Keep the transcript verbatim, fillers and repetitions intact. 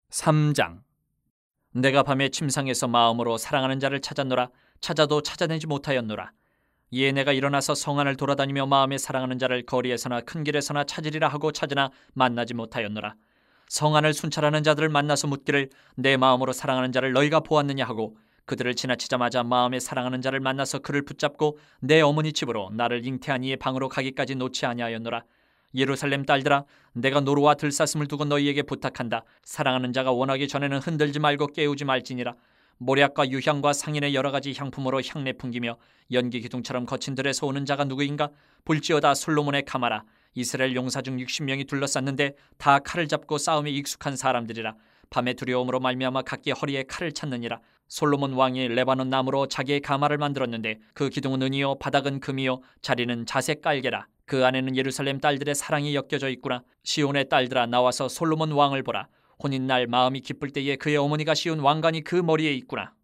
삼 장. 내가 밤에 침상에서 마음으로 사랑하는 자를 찾았노라. 찾아도 찾아내지 못하였노라. 이에 내가 일어나서 성 안을 돌아다니며 마음에 사랑하는 자를 거리에서나 큰 길에서나 찾으리라 하고 찾으나 만나지 못하였노라. 성 안을 순찰하는 자들을 만나서 묻기를 내 마음으로 사랑하는 자를 너희가 보았느냐 하고 그들을 지나치자마자 마음에 사랑하는 자를 만나서 그를 붙잡고 내 어머니 집으로 나를 잉태한 이의 방으로 가기까지 놓지 아니하였노라. 예루살렘 딸들아, 내가 노루와 들사슴을 두고 너희에게 부탁한다. 사랑하는 자가 원하기 전에는 흔들지 말고 깨우지 말지니라. 모략과 유향과 상인의 여러 가지 향품으로 향내 풍기며 연기 기둥처럼 거친 들에서 오는 자가 누구인가? 볼지어다 솔로몬의 가마라. 이스라엘 용사 중 육십 명이 둘러쌌는데 다 칼을 잡고 싸움에 익숙한 사람들이라. 밤의 두려움으로 말미암아 각기 허리에 칼을 찾느니라. 솔로몬 왕이 레바논 나무로 자기의 가마를 만들었는데 그 기둥은 은이요 바닥은 금이요 자리는 자색 깔개라. 그 안에는 예루살렘 딸들의 사랑이 엮여져 있구나. 시온의 딸들아, 나와서 솔로몬 왕을 보라. 혼인날 마음이 기쁠 때에 그의 어머니가 씌운 왕관이 그 머리에 있구나.